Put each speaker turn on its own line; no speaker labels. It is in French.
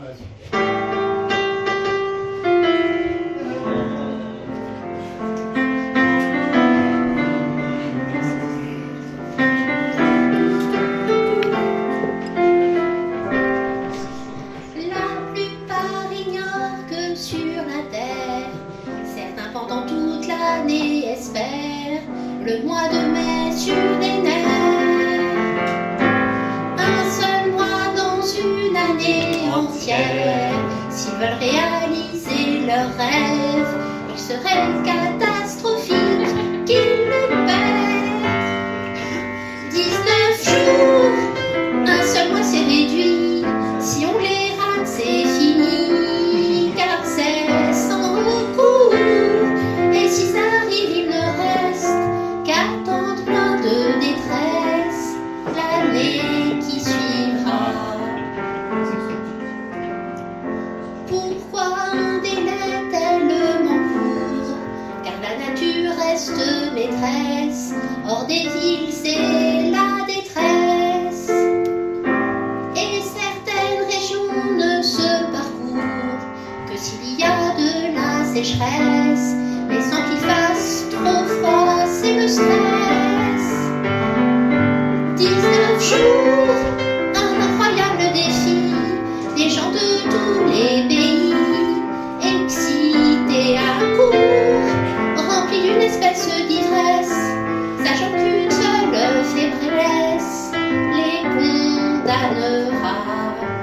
Pendant toute l'année espère le mois de mai sur les nerfs. Un seul mois dans une année entière. S'ils veulent réaliser leurs rêves, il serait catastrophique qu'ils le perdent. 19 jours, un seul mois c'est réduit. Si on les rate c'est fini, car c'est sans recours. Et si ça arrive, il ne reste qu'attendre plein de détresse l'année qui suivra. Pourquoi un délai tellement court? Car la nature reste maîtresse. Hors des villes, c'est la détresse. Et certaines régions ne se parcourent que s'il y a de la sécheresse. Mais sans qu'il fasse trop froid, c'est le stress. 19 jours, un incroyable défi. Des gens de tous les pays, excités à court, remplis d'une espèce d'ivresse, sachant qu'une seule faiblesse les condamnera.